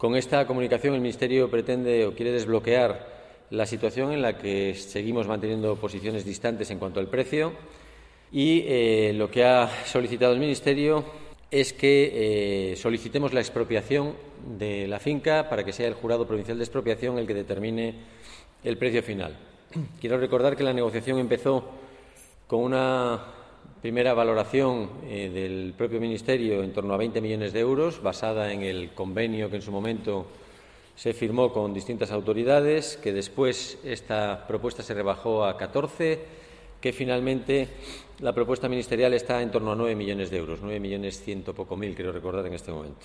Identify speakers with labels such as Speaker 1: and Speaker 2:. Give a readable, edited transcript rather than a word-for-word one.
Speaker 1: Con esta comunicación el Ministerio pretende o quiere desbloquear la situación en la que seguimos manteniendo posiciones distantes en cuanto al precio y lo que ha solicitado el Ministerio es que solicitemos la expropiación de la finca para que sea el Jurado Provincial de Expropiación el que determine el precio final. Quiero recordar que la negociación empezó con una primera valoración del propio Ministerio en torno a 20 millones de euros, basada en el convenio que en su momento se firmó con distintas autoridades, que después esta propuesta se rebajó a 14, que finalmente la propuesta ministerial está en torno a 9 millones de euros, 9 millones ciento poco mil, quiero recordar en este momento.